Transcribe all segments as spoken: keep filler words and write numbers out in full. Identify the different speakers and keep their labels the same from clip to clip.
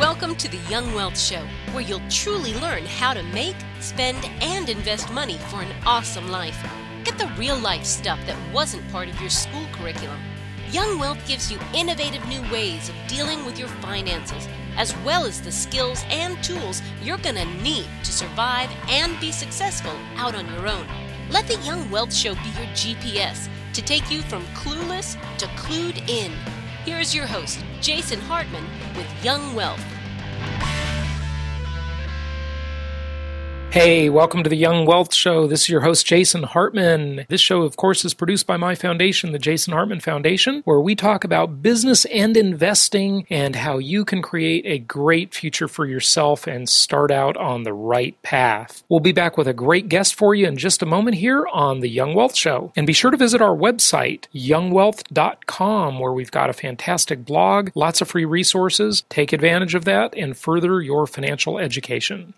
Speaker 1: Welcome to the Young Wealth Show, where you'll truly learn how to make, spend, and invest money for an awesome life. Get the real-life stuff that wasn't part of your school curriculum. Young Wealth gives you innovative new ways of dealing with your finances, as well as the skills and tools you're going to need to survive and be successful out on your own. Let the Young Wealth Show be your G P S to take you from clueless to clued in. Here is your host, Jason Hartman, with Young Wealth.
Speaker 2: Hey, welcome to the Young Wealth Show. This is your host, Jason Hartman. This show, of course, is produced by my foundation, the Jason Hartman Foundation, where we talk about business and investing and how you can create a great future for yourself and start out on the right path. We'll be back with a great guest for you in just a moment here on the Young Wealth Show. And be sure to visit our website, young wealth dot com, where we've got a fantastic blog, lots of free resources. Take advantage of that and further your financial education.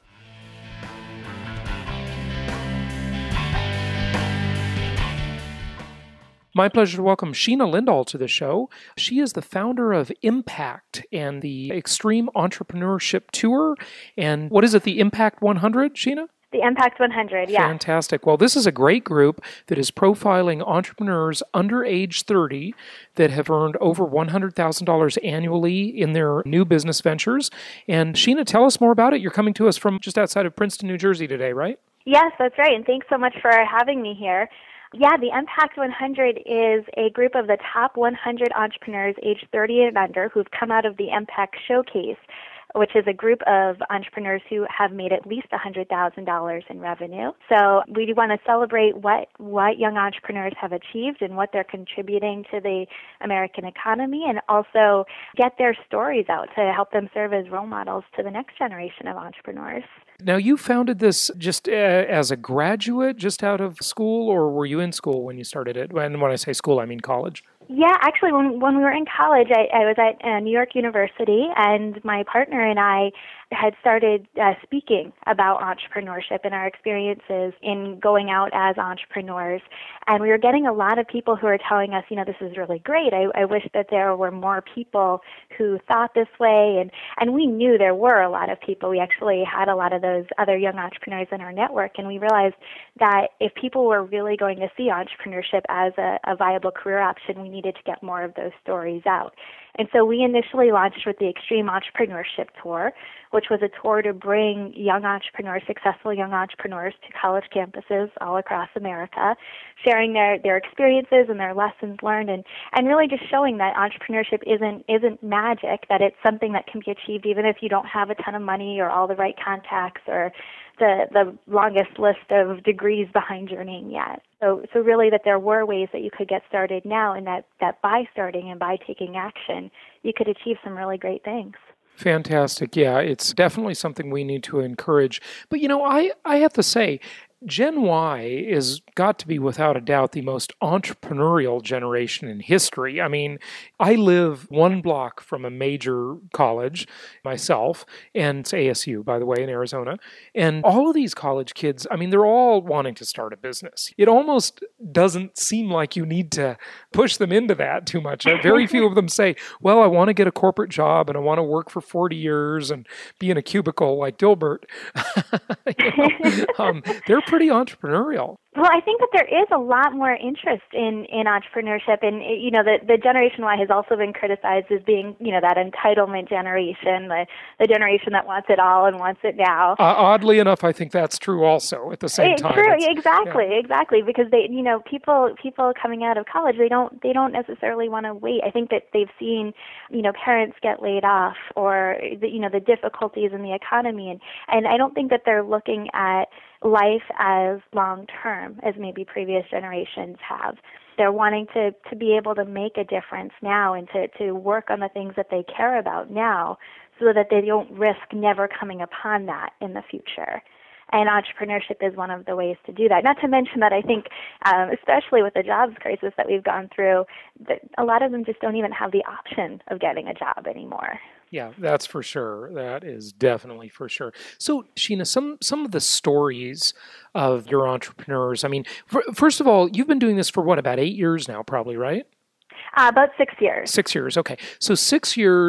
Speaker 2: My pleasure to welcome Sheena Lindahl to the show. She is the founder of Impact and the Extreme Entrepreneurship Tour. And what is it, the Impact one hundred, Sheena?
Speaker 3: The Impact one hundred, yeah.
Speaker 2: Fantastic. Well, this is a great group that is profiling entrepreneurs under age thirty that have earned over one hundred thousand dollars annually in their new business ventures. And Sheena, tell us more about it. You're coming to us from just outside of Princeton, New Jersey today, right?
Speaker 3: Yes, that's right. And thanks so much for having me here. Yeah, the Impact one hundred is a group of the top one hundred entrepreneurs aged thirty and under who've come out of the Impact Showcase, which is a group of entrepreneurs who have made at least one hundred thousand dollars in revenue. So we want to celebrate what, what young entrepreneurs have achieved and what they're contributing to the American economy, and also get their stories out to help them serve as role models to the next generation of entrepreneurs.
Speaker 2: Now, you founded this just uh, as a graduate, just out of school, or were you in school when you started it? And when I say school, I mean college.
Speaker 3: Yeah, actually, when when we were in college, I, I was at uh, New York University, and my partner and I had started uh, speaking about entrepreneurship and our experiences in going out as entrepreneurs. And we were getting a lot of people who were telling us, you know, this is really great. I, I wish that there were more people who thought this way. And, and we knew there were a lot of people. We actually had a lot of those other young entrepreneurs in our network. And we realized that if people were really going to see entrepreneurship as a, a viable career option, we needed to get more of those stories out. And so we initially launched with the Extreme Entrepreneurship Tour, which was a tour to bring young entrepreneurs, successful young entrepreneurs, to college campuses all across America, sharing their, their experiences and their lessons learned, and, and really just showing that entrepreneurship isn't isn't magic, that it's something that can be achieved even if you don't have a ton of money or all the right contacts or the the longest list of degrees behind your name yet. So so really that there were ways that you could get started now, and that, that by starting and by taking action, you could achieve some really great things.
Speaker 2: Fantastic. Yeah, it's definitely something we need to encourage. But, you know, I, I have to say, Gen Y is got to be without a doubt the most entrepreneurial generation in history. I mean, I live one block from a major college myself, and it's A S U, by the way, in Arizona. And all of these college kids, I mean, they're all wanting to start a business. It almost doesn't seem like you need to push them into that too much. Very few of them say, well, I want to get a corporate job and I want to work for forty years and be in a cubicle like Dilbert. you know, um, they're pretty entrepreneurial.
Speaker 3: Well, I think that there is a lot more interest in, in entrepreneurship, and you know, the, the Generation Y has also been criticized as being, you know, that entitlement generation, the, the generation that wants it all and wants it now.
Speaker 2: Uh, oddly enough, I think that's true also at the same
Speaker 3: it's
Speaker 2: time.
Speaker 3: True,
Speaker 2: it's,
Speaker 3: exactly,
Speaker 2: yeah.
Speaker 3: exactly, because they, you know, people people coming out of college, they don't they don't necessarily want to wait. I think that they've seen, you know, parents get laid off, or the, you know, the difficulties in the economy, and and I don't think that they're looking at life as long-term as maybe previous generations have. They're wanting to, to be able to make a difference now and to, to work on the things that they care about now so that they don't risk never coming upon that in the future. And entrepreneurship is one of the ways to do that. Not to mention that I think, um, especially with the jobs crisis that we've gone through, that a lot of them just don't even have the option of getting a job anymore.
Speaker 2: Yeah, that's for sure. That is definitely for sure. So, Sheena, some some of the stories of your entrepreneurs, I mean, for, first of all, you've been doing this for what, about eight years now, probably, right?
Speaker 3: Uh, about six years.
Speaker 2: Six years, okay. So six years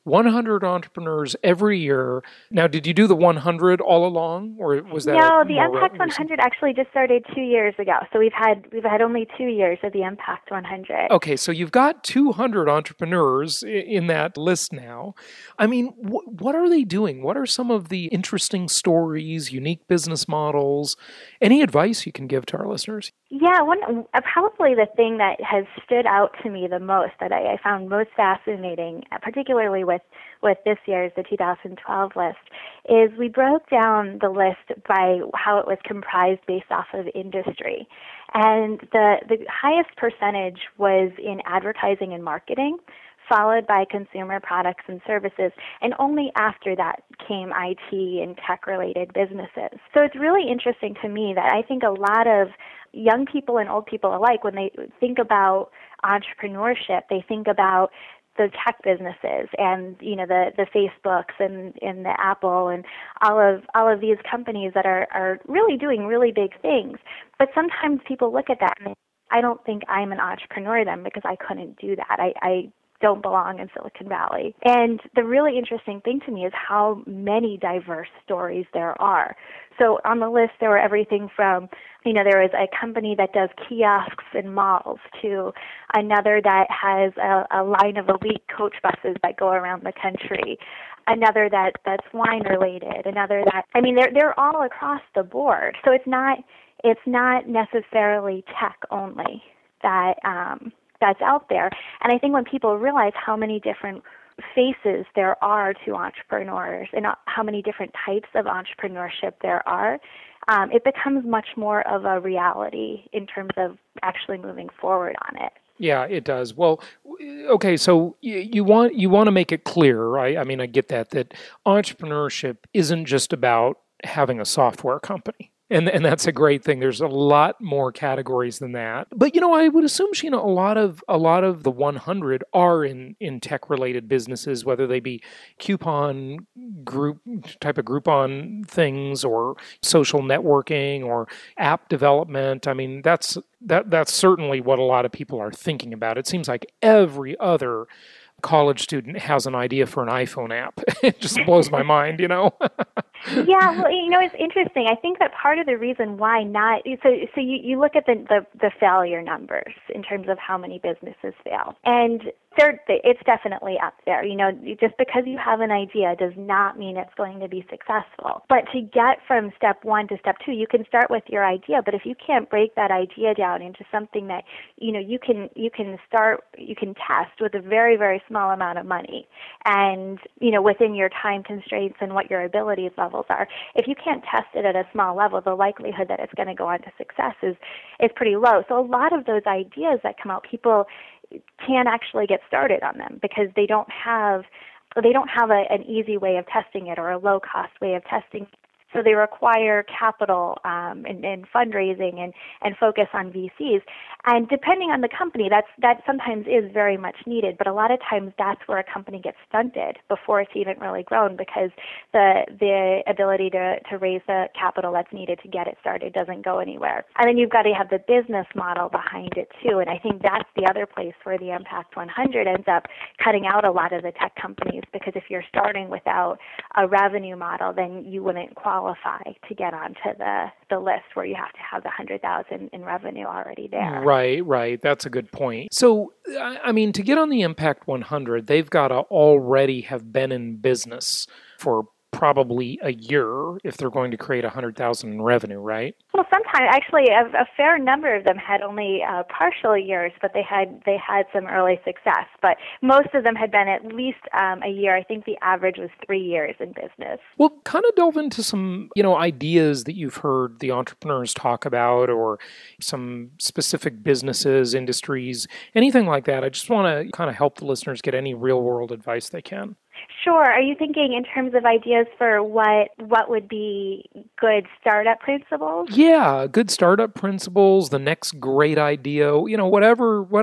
Speaker 2: one hundred entrepreneurs every year. Now, did you do the one hundred all along, or was that
Speaker 3: no?
Speaker 2: a
Speaker 3: The
Speaker 2: more
Speaker 3: Impact
Speaker 2: recent?
Speaker 3: one hundred actually just started two years ago. So we've had we've had only two years of the Impact one hundred.
Speaker 2: Okay, so you've got two hundred entrepreneurs in that list now. I mean, wh- what are they doing? What are some of the interesting stories, unique business models? Any advice you can give to our listeners?
Speaker 3: Yeah, one uh, probably the thing that has stood out to me the most, that I, I found most fascinating, uh, particularly with, with this year's, the two thousand twelve list, is we broke down the list by how it was comprised based off of industry. And the, the highest percentage was in advertising and marketing, followed by consumer products and services, and only after that came I T and tech-related businesses. So it's really interesting to me that I think a lot of young people and old people alike, when they think about entrepreneurship, they think about the tech businesses and, you know, the, the Facebooks and, and the Apple and all of all of these companies that are, are really doing really big things. But sometimes people look at that and I don't think I'm an entrepreneur then because I couldn't do that. I, I don't belong in Silicon Valley. And the really interesting thing to me is how many diverse stories there are. So on the list, there were everything from, you know, there was a company that does kiosks in malls to another that has a, a line of elite coach buses that go around the country, another that, that's wine related, another that, I mean, they're, they're all across the board. So it's not, it's not necessarily tech only that, um, that's out there. And I think when people realize how many different faces there are to entrepreneurs and how many different types of entrepreneurship there are, um, it becomes much more of a reality in terms of actually moving forward on it.
Speaker 2: Yeah, it does. Well, okay, so you, you want you want to make it clear, right? I mean, I get that, that entrepreneurship isn't just about having a software company. And and that's a great thing. There's a lot more categories than that. But you know, I would assume, Sheena, a lot of a lot of the one hundred are in, in tech related businesses, whether they be coupon group type of Groupon things or social networking or app development. I mean, that's that that's certainly what a lot of people are thinking about. It seems like every other college student has an idea for an iPhone app. It just blows my mind, you know?
Speaker 3: Yeah, well, you know, it's interesting. I think that part of the reason why not, so so you, you look at the, the, the failure numbers in terms of how many businesses fail. And they're, it's definitely up there. You know, just because you have an idea does not mean it's going to be successful. But to get from step one to step two, you can start with your idea. But if you can't break that idea down into something that, you know, you can you can start, you can test with a very, very small amount of money and, you know, within your time constraints and what your abilities levels are. If you can't test it at a small level, the likelihood that it's going to go on to success is, is pretty low. So a lot of those ideas that come out, people can't actually get started on them because they don't have they don't have a, an easy way of testing it or a low cost way of testing it. So they require capital um, and, and fundraising and, and focus on V Cs. And depending on the company, that's that sometimes is very much needed. But a lot of times that's where a company gets stunted before it's even really grown because the the ability to, to raise the capital that's needed to get it started doesn't go anywhere. And then you've got to have the business model behind it too. And I think that's the other place where the Impact one hundred ends up cutting out a lot of the tech companies because if you're starting without a revenue model, then you wouldn't qualify qualify to get onto the, the list where you have to have the one hundred thousand in revenue already there.
Speaker 2: Right, right. That's a good point. So, I mean, to get on the Impact one hundred, they've got to already have been in business for probably a year if they're going to create one hundred thousand in revenue, right?
Speaker 3: Well, sometimes actually a, a fair number of them had only uh, partial years, but they had they had some early success. But most of them had been at least um, a year. I think the average was three years in business.
Speaker 2: Well, kind of delve into some, you know, ideas that you've heard the entrepreneurs talk about, or some specific businesses, industries, anything like that. I just want to kind of help the listeners get any real world advice they can.
Speaker 3: Sure. Are you thinking in terms of ideas for what what would be good startup principles?
Speaker 2: Yeah, good startup principles, the next great idea, you know, whatever, whatever.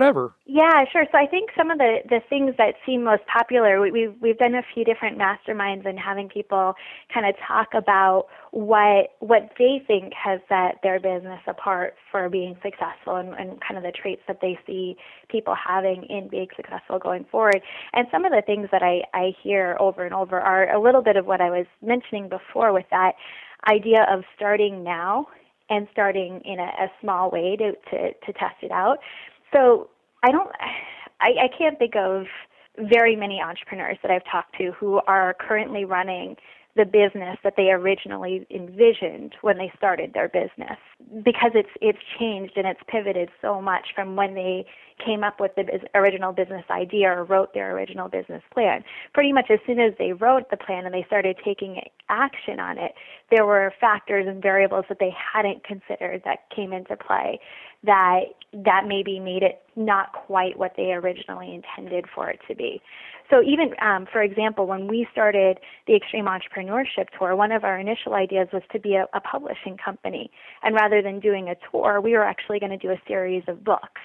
Speaker 3: Yeah, sure. So I think some of the, the things that seem most popular, we, we've we've done a few different masterminds and having people kind of talk about what what they think has set their business apart for being successful, and, and kind of the traits that they see people having in being successful going forward. And some of the things that I, I hear over and over are a little bit of what I was mentioning before with that idea of starting now and starting in a, a small way to, to, to test it out. So I don't, I, I can't think of very many entrepreneurs that I've talked to who are currently running the business that they originally envisioned when they started their business, because it's it's changed and it's pivoted so much from when they came up with the original business idea or wrote their original business plan. Pretty much as soon as they wrote the plan and they started taking action on it, there were factors and variables that they hadn't considered that came into play that that maybe made it not quite what they originally intended for it to be. So even, um, for example, when we started the Extreme Entrepreneurship Tour, one of our initial ideas was to be a, a publishing company. And rather than doing a tour, we were actually going to do a series of books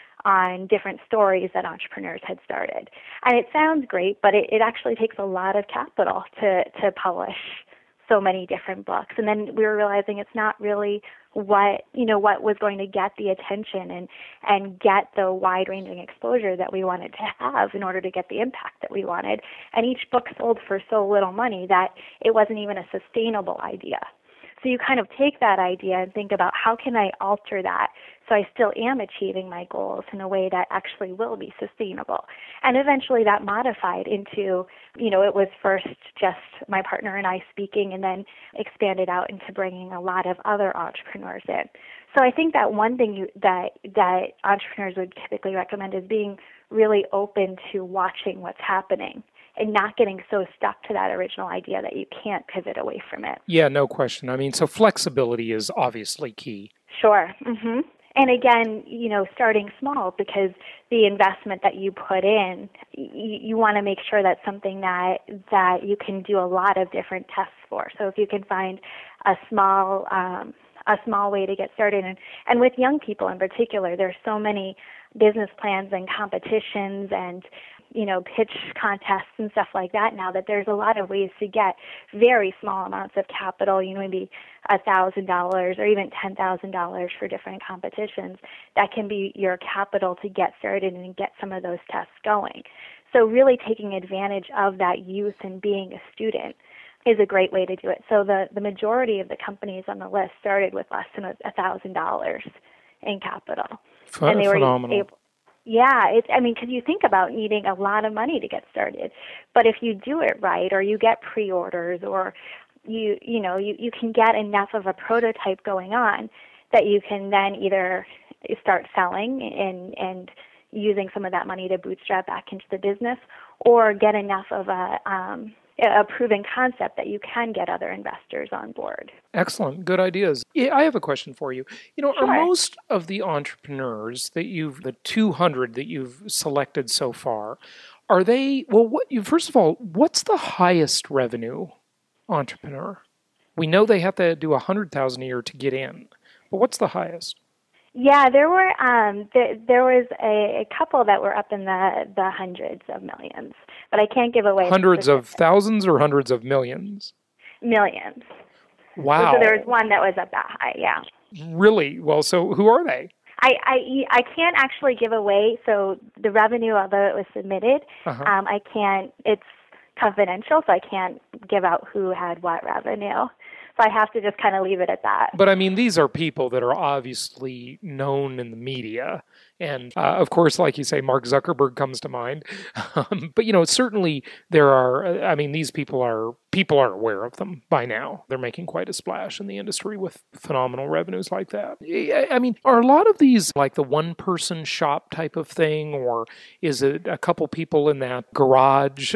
Speaker 3: on different stories that entrepreneurs had started. And it sounds great, but it, it actually takes a lot of capital to, to publish so many different books. And then we were realizing it's not really what, you know, what was going to get the attention and, and get the wide-ranging exposure that we wanted to have in order to get the impact that we wanted. And each book sold for so little money that it wasn't even a sustainable idea. So you kind of take that idea and think about, how can I alter that so I still am achieving my goals in a way that actually will be sustainable? And eventually that modified into, you know, it was first just my partner and I speaking, and then expanded out into bringing a lot of other entrepreneurs in. So I think that one thing you, that that entrepreneurs would typically recommend is being really open to watching what's happening and not getting so stuck to that original idea that you can't pivot away from it.
Speaker 2: Yeah, no question. I mean, so flexibility is obviously key.
Speaker 3: Sure. Mm-hmm. And again, you know, starting small, because the investment that you put in, you, you want to make sure that's something that that you can do a lot of different tests for. So if you can find a small um, a small way to get started, and, and with young people in particular, there's so many business plans and competitions and, you know, pitch contests and stuff like that now, that there's a lot of ways to get very small amounts of capital, you know, maybe one thousand dollars or even ten thousand dollars for different competitions. That can be your capital to get started and get some of those tests going. So really taking advantage of that youth and being a student is a great way to do it. So the, the majority of the companies on the list started with less than one thousand dollars in capital.
Speaker 2: Ph- and they phenomenal. Were able,
Speaker 3: Yeah, it's, I mean, because you think about needing a lot of money to get started. But if you do it right, or you get pre-orders, or you, you know, you, you can get enough of a prototype going on that you can then either start selling and, and using some of that money to bootstrap back into the business, or get enough of a, um, a proven concept that you can get other investors on board.
Speaker 2: Excellent. Good ideas. Yeah, I have a question for you. You know,
Speaker 3: Sure.
Speaker 2: Are most of the entrepreneurs that you've, the two hundred that you've selected so far, are they, well, what you, first of all, what's the highest revenue entrepreneur? We know they have to do one hundred thousand dollars a year to get in, but what's the highest?
Speaker 3: Yeah, there were um, there, there was a, a couple that were up in the, the hundreds of millions, but I can't give away
Speaker 2: hundreds
Speaker 3: specifics.
Speaker 2: of thousands or hundreds of millions.
Speaker 3: Millions.
Speaker 2: Wow.
Speaker 3: So there was one that was up that high. Yeah.
Speaker 2: Really? Well, so who are they?
Speaker 3: I, I, I can't actually give away. So the revenue, although it was submitted,
Speaker 2: Uh-huh.
Speaker 3: um, I can't. It's confidential, so I can't give out who had what revenue. So I have to just kind of leave it at that.
Speaker 2: But I mean, these are people that are obviously known in the media. And uh, of course, like you say, Mark Zuckerberg comes to mind. Um, but, you know, certainly there are, I mean, these people are, people are aware of them by now. They're making quite a splash in the industry with phenomenal revenues like that. I I mean, are a lot of these like the one-person shop type of thing, or is it a couple people in that garage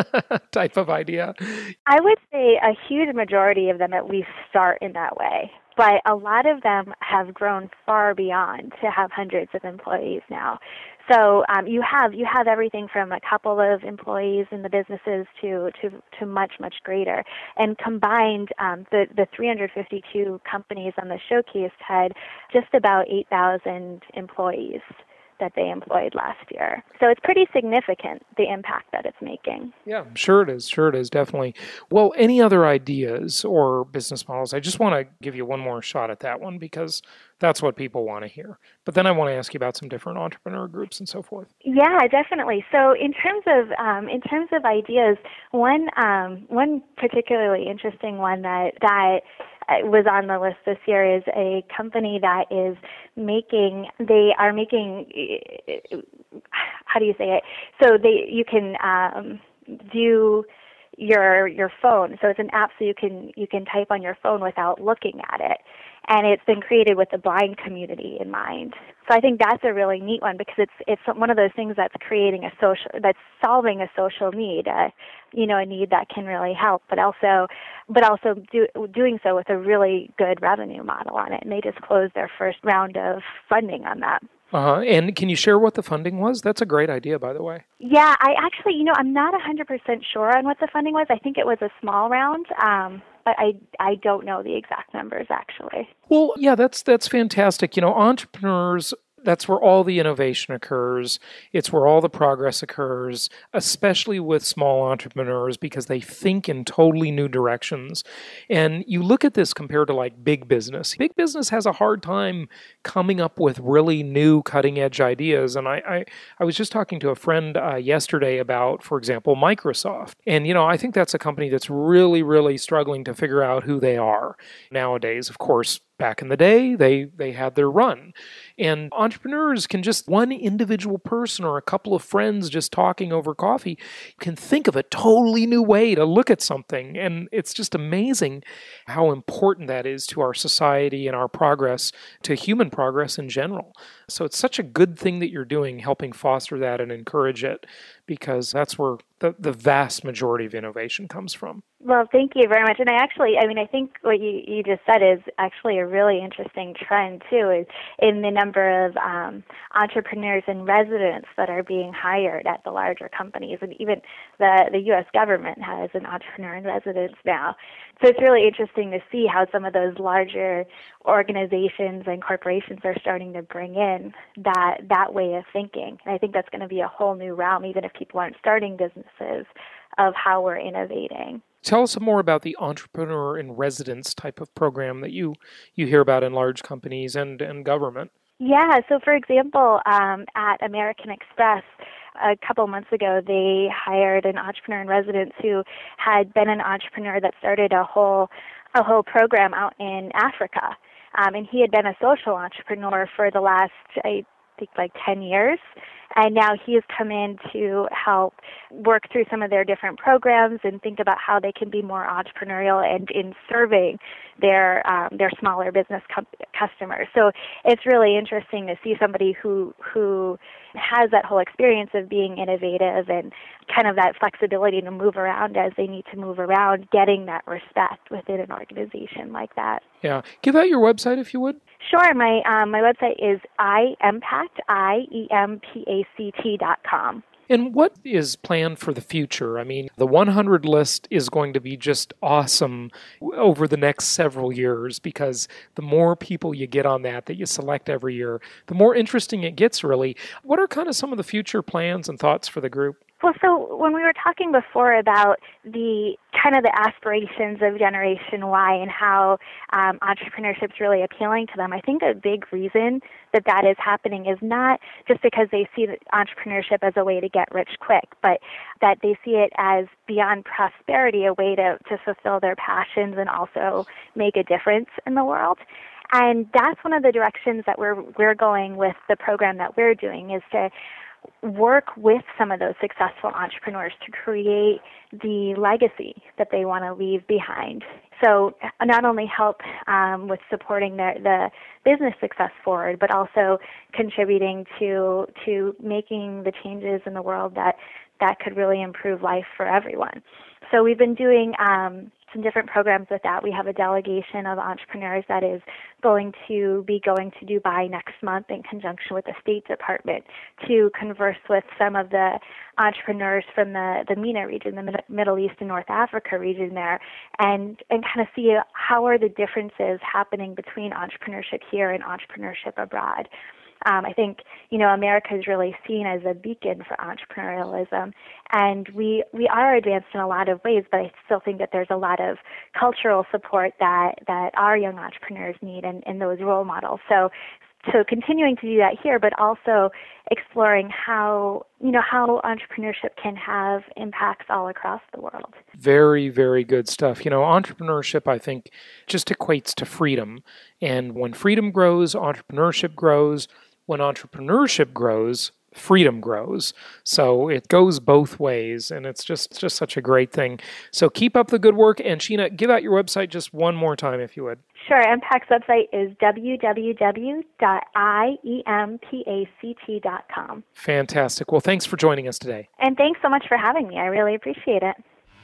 Speaker 2: type of idea?
Speaker 3: I would say a huge majority of them at least start in that way. But a lot of them have grown far beyond to have hundreds of employees now. So um, you have you have everything from a couple of employees in the businesses to to, to much, much greater. And combined, um, the, the three hundred fifty-two companies on the showcase had just about eight thousand employees that they employed last year. So it's pretty significant, the impact that it's making.
Speaker 2: Yeah, sure it is. Sure it is, definitely. Well, any other ideas or business models? I just want to give you one more shot at that one because that's what people want to hear. But then I want to ask you about some different entrepreneur groups and so forth.
Speaker 3: Yeah, definitely. So in terms of um, in terms of ideas, one um, one particularly interesting one that that was on the list this year is a company that is making. They are making. How do you say it? So they you can um, do your your phone. So it's an app so you can you can type on your phone without looking at it. And it's been created with the blind community in mind. So I think that's a really neat one because it's it's one of those things that's creating a social, that's solving a social need, uh, you know, a need that can really help, but also, but also do, doing so with a really good revenue model on it. And they just closed their first round of funding on that.
Speaker 2: Uh-huh. And can you share what the funding was? That's a great idea, by the way.
Speaker 3: Yeah, I actually, you know, I'm not one hundred percent sure on what the funding was. I think it was a small round. Um, But I, I don't know the exact numbers, actually.
Speaker 2: Well, yeah, that's that's fantastic. You know, entrepreneurs, that's where all the innovation occurs. It's where all the progress occurs, especially with small entrepreneurs because they think in totally new directions. And you look at this compared to like big business. Big business has a hard time coming up with really new cutting edge ideas. And I, I, I was just talking to a friend uh, yesterday about, for example, Microsoft. And, you know, I think that's a company that's really, really struggling to figure out who they are nowadays. Of course, back in the day, they, they had their run. And entrepreneurs can just, one individual person or a couple of friends just talking over coffee can think of a totally new way to look at something. And it's just amazing how important that is to our society and our progress, to human progress in general. So it's such a good thing that you're doing, helping foster that and encourage it, because that's where the, the vast majority of innovation comes from.
Speaker 3: Well, thank you very much. And I actually, I mean, I think what you, you just said is actually a really interesting trend, too, is in the number of um, entrepreneurs in residence that are being hired at the larger companies. And even the, the U S government has an entrepreneur in residence now. So it's really interesting to see how some of those larger organizations and corporations are starting to bring in that, that way of thinking. And I think that's going to be a whole new realm, even if people aren't starting businesses, of how we're innovating.
Speaker 2: Tell us some more about the entrepreneur in residence type of program that you, you hear about in large companies and, and government.
Speaker 3: Yeah, so for example, um, at American Express, a couple months ago, they hired an entrepreneur in residence who had been an entrepreneur that started a whole a whole program out in Africa. Um, and he had been a social entrepreneur for the last, I think, like ten years. And now he has come in to help work through some of their different programs and think about how they can be more entrepreneurial and in serving their um, their smaller business com- customers. So it's really interesting to see somebody who who has that whole experience of being innovative and kind of that flexibility to move around as they need to move around, getting that respect within an organization like that.
Speaker 2: Yeah. Give out your website if you would.
Speaker 3: Sure. My um, my website is impact, I E M P A C T dot com.
Speaker 2: And what is planned for the future? I mean, the one hundred list is going to be just awesome over the next several years because the more people you get on that, that you select every year, the more interesting it gets, really. What are kind of some of the future plans and thoughts for the group?
Speaker 3: Well, so when we were talking before about the kind of the aspirations of Generation Y and how um, entrepreneurship is really appealing to them, I think a big reason that that is happening is not just because they see entrepreneurship as a way to get rich quick, but that they see it as beyond prosperity, a way to, to fulfill their passions and also make a difference in the world. And that's one of the directions that we're we're going with the program that we're doing, is to work with some of those successful entrepreneurs to create the legacy that they want to leave behind. So not only help um, with supporting the, the business success forward, but also contributing to to making the changes in the world that, that could really improve life for everyone. So we've been doing um, some different programs with that. We have a delegation of entrepreneurs that is going to be going to Dubai next month in conjunction with the State Department to converse with some of the entrepreneurs from the, the MENA region, the Mid- Middle East and North Africa region there, and, and kind of see how are the differences happening between entrepreneurship here and entrepreneurship abroad. Um, I think, you know, America is really seen as a beacon for entrepreneurialism, and we we are advanced in a lot of ways, but I still think that there's a lot of cultural support that, that our young entrepreneurs need and, and those role models. So So continuing to do that here, but also exploring how, you know, how entrepreneurship can have impacts all across the world.
Speaker 2: Very, very good stuff. You know, entrepreneurship, I think, just equates to freedom. And when freedom grows, entrepreneurship grows. When entrepreneurship grows, freedom grows. So it goes both ways, and it's just, it's just such a great thing. So keep up the good work. And Sheena, give out your website just one more time, if you would.
Speaker 3: Sure. M PAC's website is w w w dot i e m pact dot com.
Speaker 2: Fantastic. Well, thanks for joining us today.
Speaker 3: And thanks so much for having me. I really appreciate it.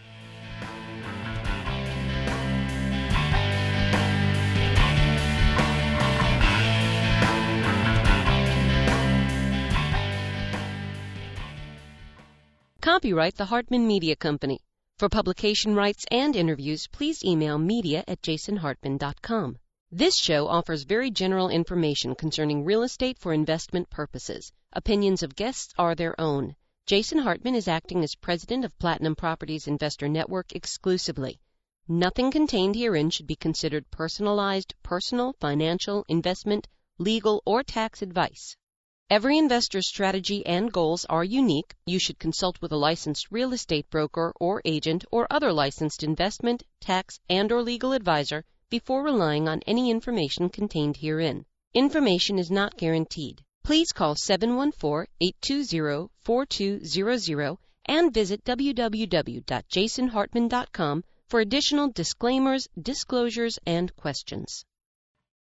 Speaker 1: Copyright the Hartman Media Company. For publication rights and interviews, please email media at jason hartman dot com. This show offers very general information concerning real estate for investment purposes. Opinions of guests are their own. Jason Hartman is acting as president of Platinum Properties Investor Network exclusively. Nothing contained herein should be considered personalized, personal, financial, investment, legal, or tax advice. Every investor's strategy and goals are unique. You should consult with a licensed real estate broker or agent or other licensed investment, tax, and or legal advisor before relying on any information contained herein. Information is not guaranteed. Please call seven one four, eight two zero, four two zero zero and visit w w w dot jason hartman dot com for additional disclaimers, disclosures, and questions.